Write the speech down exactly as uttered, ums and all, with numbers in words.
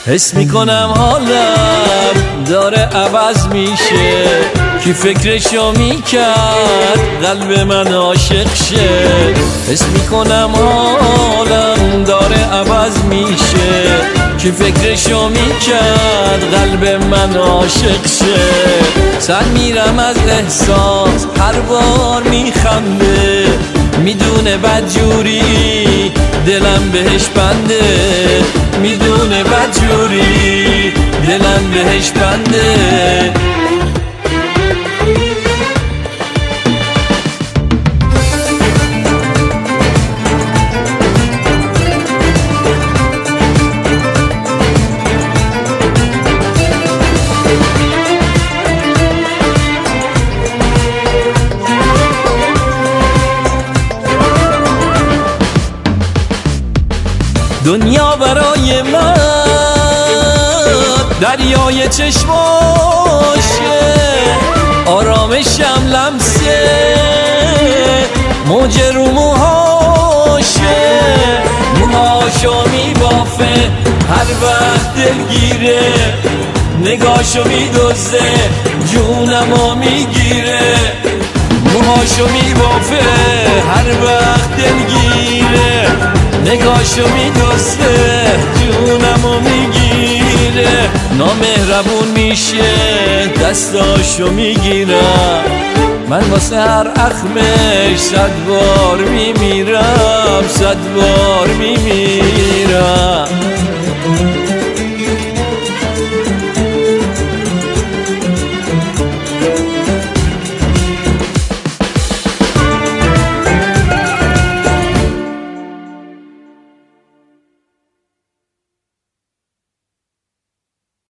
حس میکنم حالم داره عوض میشه، کی فکرشو میکرد قلب من عاشق شه. حس میکنم حالم داره عوض میشه، کی فکرشو میکرد قلب من عاشق شه. سر میرم از احساس هر بار میخنده، میدونه بدجوری دلم بهش بنده، میدونه بدجوری دلم بهش بنده. دنیا برای من دریای چشماشه، آرامشم لمسه موج رو موهاشه. موهاشو میبافه هر وقت دلگیره، نگاهشو میدوزه جونمو میگیره. موهاشو میبافه هر وقت دلگیره، نگاهشو میدوسته جونمو میگیره. نامهربون میشه دستاشو میگیرم، من واسه هر اخمش صد بار میمیرم، صد بار میمیرم.